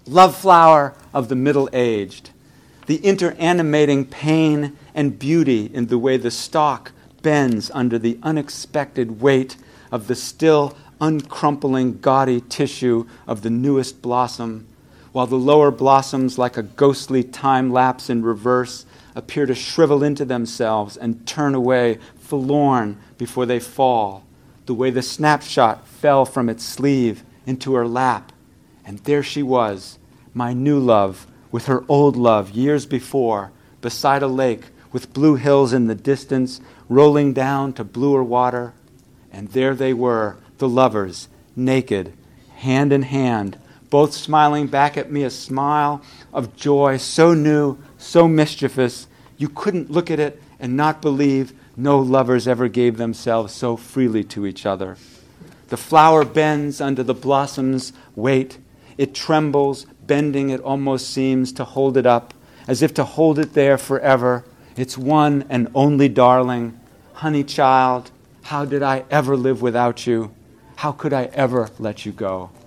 love flower of the middle-aged, the interanimating pain and beauty in the way the stalk bends under the unexpected weight of the still uncrumpling gaudy tissue of the newest blossom, while the lower blossoms, like a ghostly time lapse in reverse, appear to shrivel into themselves and turn away forlorn before they fall, the way the snapshot fell from its sleeve into her lap. And there she was, my new love, with her old love years before, beside a lake with blue hills in the distance, rolling down to bluer water. And there they were, the lovers, naked, hand in hand, both smiling back at me a smile of joy so new, so mischievous, you couldn't look at it and not believe no lovers ever gave themselves so freely to each other. The flower bends under the blossom's weight. It trembles, bending, it almost seems, to hold it up, as if to hold it there forever. Its one and only darling. Honey child, how did I ever live without you? How could I ever let you go?